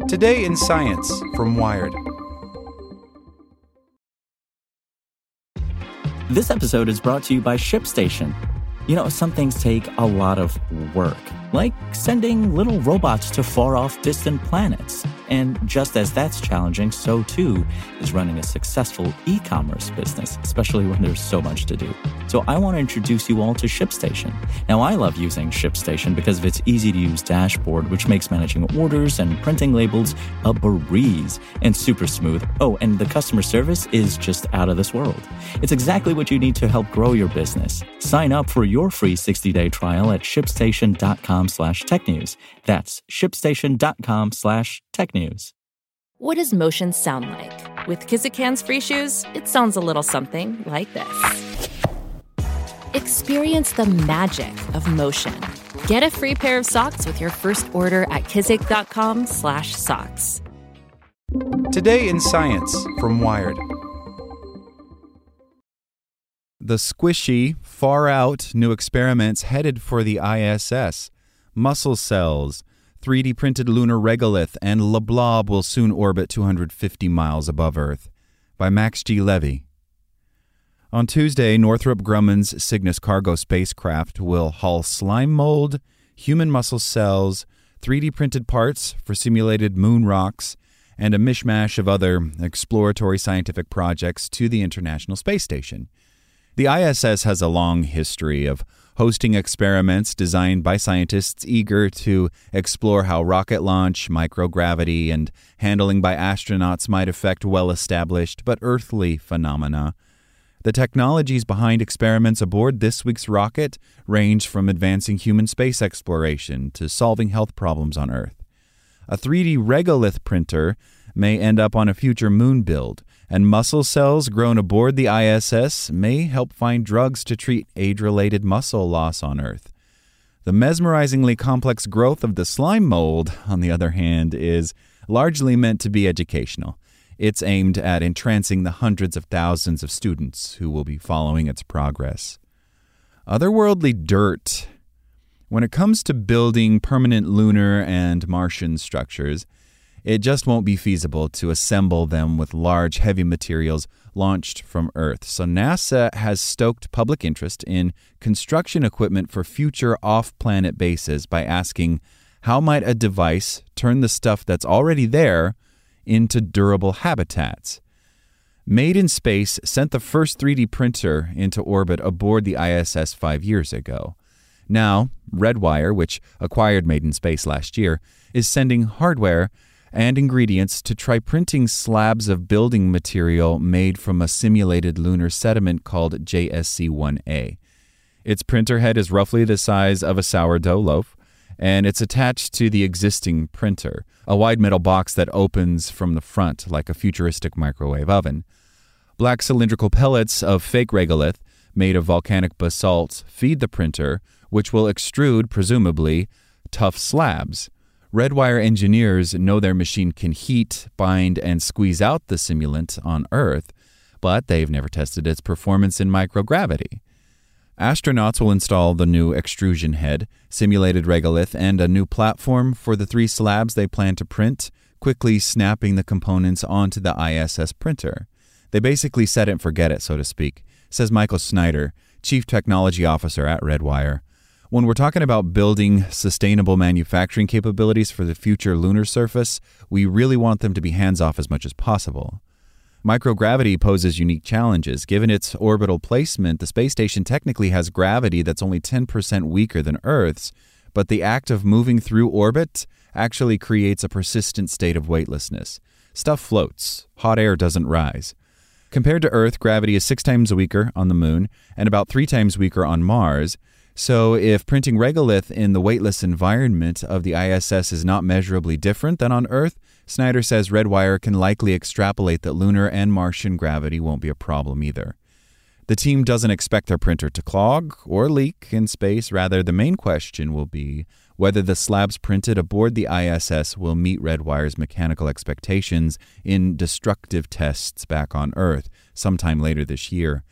Today in Science from Wired. This episode is brought to you by ShipStation. You know, some things take a lot of work, like sending little robots to far-off distant planets. And just as that's challenging, so too is running a successful e-commerce business, especially when there's so much to do. So I want to introduce you all to ShipStation. Now, I love using ShipStation because of its easy-to-use dashboard, which makes managing orders and printing labels a breeze and super smooth. Oh, and the customer service is just out of this world. It's exactly what you need to help grow your business. Sign up for your free 60-day trial at shipstation.com/technews. That's shipstation.com/technews. What does motion sound like? With Kizikans free shoes, it sounds a little something like this. Experience the magic of motion. Get a free pair of socks with your first order at kizik.com/socks. Today in Science from Wired. The squishy, far-out new experiments headed for the ISS. Muscle cells, 3D printed lunar regolith, and LeBlob will soon orbit 250 miles above Earth. By Max G. Levy. On Tuesday, Northrop Grumman's Cygnus cargo spacecraft will haul slime mold, human muscle cells, 3D printed parts for simulated moon rocks, and a mishmash of other exploratory scientific projects to the International Space Station. The ISS has a long history of hosting experiments designed by scientists eager to explore how rocket launch, microgravity, and handling by astronauts might affect well-established but earthly phenomena. The technologies behind experiments aboard this week's rocket range from advancing human space exploration to solving health problems on Earth. A 3D regolith printer may end up on a future moon build, and muscle cells grown aboard the ISS may help find drugs to treat age-related muscle loss on Earth. The mesmerizingly complex growth of the slime mold, on the other hand, is largely meant to be educational. It's aimed at entrancing the hundreds of thousands of students who will be following its progress. Otherworldly dirt. When it comes to building permanent lunar and Martian structures, it just won't be feasible to assemble them with large, heavy materials launched from Earth. So NASA has stoked public interest in construction equipment for future off-planet bases by asking, how might a device turn the stuff that's already there into durable habitats? Made in Space sent the first 3D printer into orbit aboard the ISS 5 years ago. Now, Redwire, which acquired Made in Space last year, is sending hardware and ingredients to try printing slabs of building material made from a simulated lunar sediment called JSC-1A. Its printer head is roughly the size of a sourdough loaf, and it's attached to the existing printer, a wide metal box that opens from the front like a futuristic microwave oven. Black cylindrical pellets of fake regolith made of volcanic basalt feed the printer, which will extrude, presumably, tough slabs. Redwire engineers know their machine can heat, bind, and squeeze out the simulant on Earth, but they've never tested its performance in microgravity. Astronauts will install the new extrusion head, simulated regolith, and a new platform for the 3 slabs they plan to print, quickly snapping the components onto the ISS printer. They basically set it and forget it, so to speak, says Michael Snyder, Chief Technology Officer at Redwire. When we're talking about building sustainable manufacturing capabilities for the future lunar surface, we really want them to be hands-off as much as possible. Microgravity poses unique challenges. Given its orbital placement, the space station technically has gravity that's only 10% weaker than Earth's, but the act of moving through orbit actually creates a persistent state of weightlessness. Stuff floats. Hot air doesn't rise. Compared to Earth, gravity is 6 times weaker on the Moon and about 3 times weaker on Mars. So if printing regolith in the weightless environment of the ISS is not measurably different than on Earth, Snyder says Redwire can likely extrapolate that lunar and Martian gravity won't be a problem either. The team doesn't expect their printer to clog or leak in space. Rather, the main question will be whether the slabs printed aboard the ISS will meet Redwire's mechanical expectations in destructive tests back on Earth sometime later this year.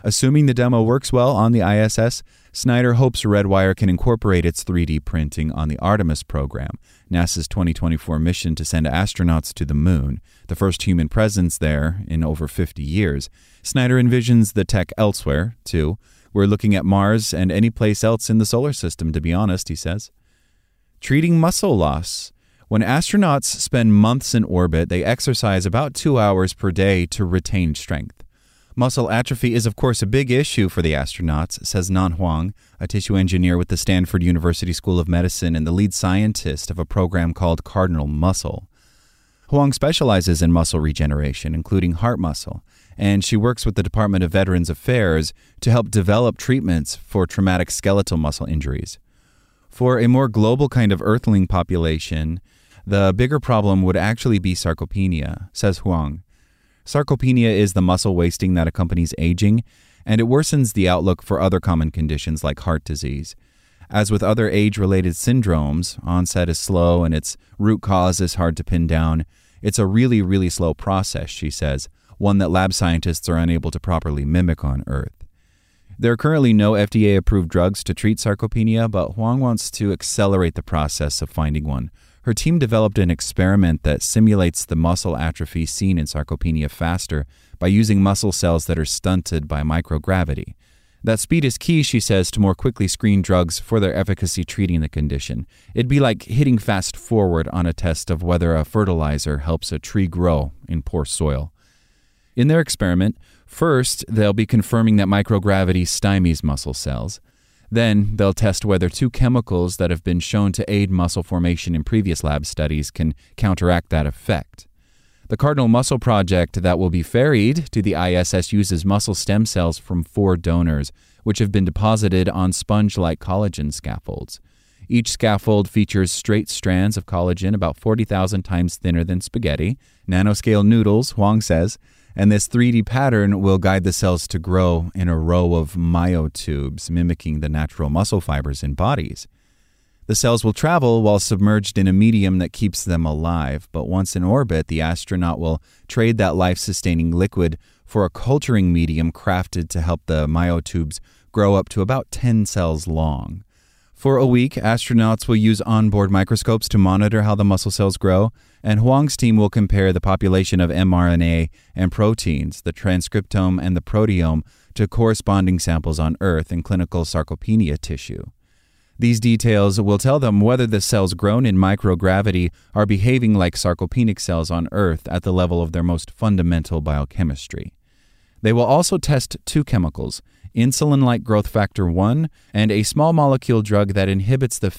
Assuming the demo works well on the ISS, Snyder hopes Redwire can incorporate its 3D printing on the Artemis program, NASA's 2024 mission to send astronauts to the moon, the first human presence there in over 50 years. Snyder envisions the tech elsewhere, too. We're looking at Mars and any place else in the solar system, to be honest, he says. Treating muscle loss. When astronauts spend months in orbit, they exercise about 2 hours per day to retain strength. Muscle atrophy is, of course, a big issue for the astronauts, says Nan Huang, a tissue engineer with the Stanford University School of Medicine and the lead scientist of a program called Cardinal Muscle. Huang specializes in muscle regeneration, including heart muscle, and she works with the Department of Veterans Affairs to help develop treatments for traumatic skeletal muscle injuries. For a more global kind of Earthling population, the bigger problem would actually be sarcopenia, says Huang. Sarcopenia is the muscle wasting that accompanies aging, and it worsens the outlook for other common conditions like heart disease. As with other age-related syndromes, onset is slow and its root cause is hard to pin down. It's a really, really slow process, she says, one that lab scientists are unable to properly mimic on Earth. There are currently no FDA-approved drugs to treat sarcopenia, but Huang wants to accelerate the process of finding one. Her team developed an experiment that simulates the muscle atrophy seen in sarcopenia faster by using muscle cells that are stunted by microgravity. That speed is key, she says, to more quickly screen drugs for their efficacy treating the condition. It'd be like hitting fast forward on a test of whether a fertilizer helps a tree grow in poor soil. In their experiment, first, they'll be confirming that microgravity stymies muscle cells. Then, they'll test whether two chemicals that have been shown to aid muscle formation in previous lab studies can counteract that effect. The Cardinal Muscle Project that will be ferried to the ISS uses muscle stem cells from 4 donors, which have been deposited on sponge-like collagen scaffolds. Each scaffold features straight strands of collagen about 40,000 times thinner than spaghetti, nanoscale noodles, Huang says, and this 3D pattern will guide the cells to grow in a row of myotubes, mimicking the natural muscle fibers in bodies. The cells will travel while submerged in a medium that keeps them alive, but once in orbit, the astronaut will trade that life-sustaining liquid for a culturing medium crafted to help the myotubes grow up to about 10 cells long. For a week, astronauts will use onboard microscopes to monitor how the muscle cells grow, and Huang's team will compare the population of mRNA and proteins, the transcriptome and the proteome, to corresponding samples on Earth in clinical sarcopenia tissue. These details will tell them whether the cells grown in microgravity are behaving like sarcopenic cells on Earth at the level of their most fundamental biochemistry. They will also test 2 chemicals, insulin-like growth factor 1 and a small molecule drug that inhibits the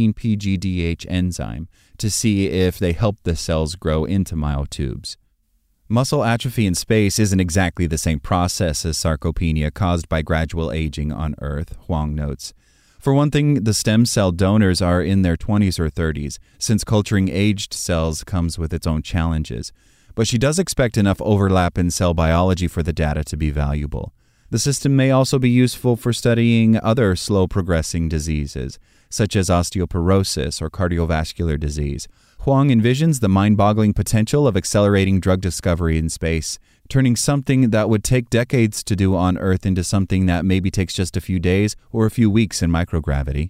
15-PGDH enzyme to see if they help the cells grow into myotubes. Muscle atrophy in space isn't exactly the same process as sarcopenia caused by gradual aging on Earth, Huang notes. For one thing, the stem cell donors are in their 20s or 30s, since culturing aged cells comes with its own challenges. But she does expect enough overlap in cell biology for the data to be valuable. The system may also be useful for studying other slow-progressing diseases, such as osteoporosis or cardiovascular disease. Huang envisions the mind-boggling potential of accelerating drug discovery in space, turning something that would take decades to do on Earth into something that maybe takes just a few days or a few weeks in microgravity.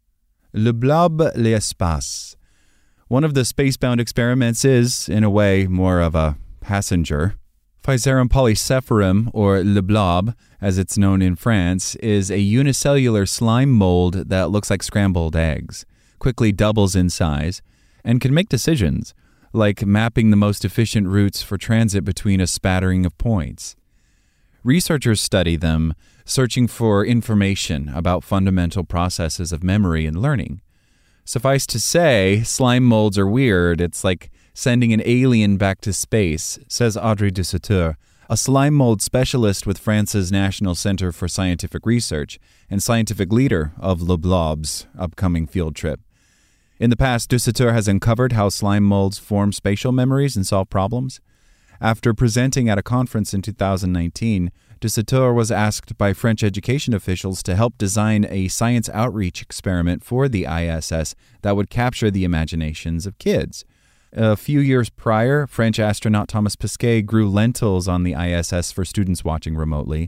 Le Blob l'Espace. One of the spacebound experiments is, in a way, more of a passenger. Physarum polycepharum, or Le Blob, as it's known in France, is a unicellular slime mold that looks like scrambled eggs, quickly doubles in size, and can make decisions, like mapping the most efficient routes for transit between a spattering of points. Researchers study them, searching for information about fundamental processes of memory and learning. Suffice to say, slime molds are weird. It's like sending an alien back to space, says Audrey Dusautour, a slime mold specialist with France's National Center for Scientific Research and scientific leader of Le Blob's upcoming field trip. In the past, Dusautour has uncovered how slime molds form spatial memories and solve problems. After presenting at a conference in 2019, Dusautour was asked by French education officials to help design a science outreach experiment for the ISS that would capture the imaginations of kids. A few years prior, French astronaut Thomas Pesquet grew lentils on the ISS for students watching remotely.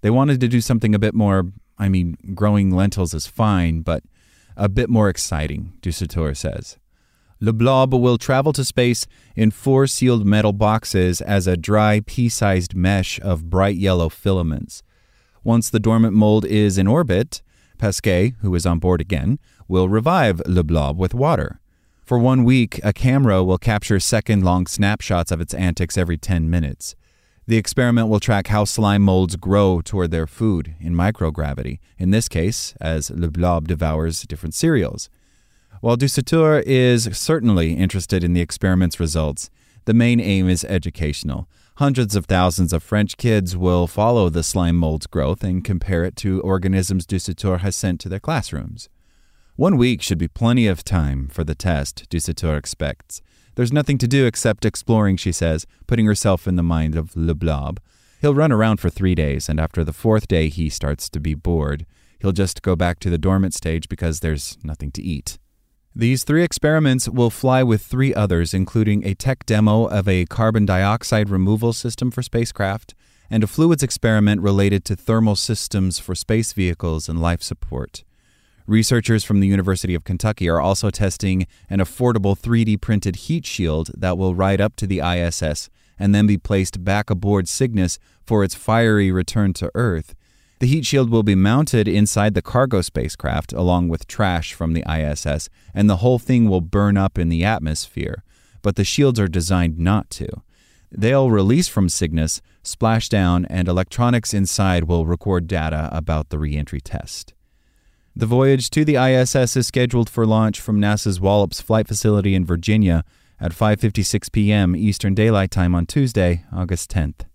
They wanted to do something a bit more, growing lentils is fine, but a bit more exciting, Dusautour says. Le Blob will travel to space in 4 sealed metal boxes as a dry, pea-sized mesh of bright yellow filaments. Once the dormant mold is in orbit, Pasquet, who is on board again, will revive Le Blob with water. For 1 week, a camera will capture second-long snapshots of its antics every 10 minutes. The experiment will track how slime molds grow toward their food in microgravity, in this case, as Le Blob devours different cereals. While Dusautour is certainly interested in the experiment's results, the main aim is educational. Hundreds of thousands of French kids will follow the slime mold's growth and compare it to organisms Dusautour has sent to their classrooms. 1 week should be plenty of time for the test, Dusautour expects. There's nothing to do except exploring, she says, putting herself in the mind of Le Blob. He'll run around for 3 days, and after the 4th day he starts to be bored. He'll just go back to the dormant stage because there's nothing to eat. These 3 experiments will fly with 3 others, including a tech demo of a carbon dioxide removal system for spacecraft and a fluids experiment related to thermal systems for space vehicles and life support. Researchers from the University of Kentucky are also testing an affordable 3D printed heat shield that will ride up to the ISS and then be placed back aboard Cygnus for its fiery return to Earth. The heat shield will be mounted inside the cargo spacecraft along with trash from the ISS, and the whole thing will burn up in the atmosphere, but the shields are designed not to. They'll release from Cygnus, splash down, and electronics inside will record data about the re-entry test. The voyage to the ISS is scheduled for launch from NASA's Wallops Flight Facility in Virginia at 5:56 p.m. Eastern Daylight Time on Tuesday, August 10th.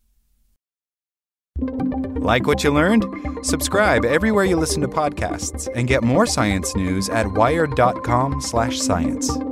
Like what you learned? Subscribe everywhere you listen to podcasts and get more science news at wired.com/science.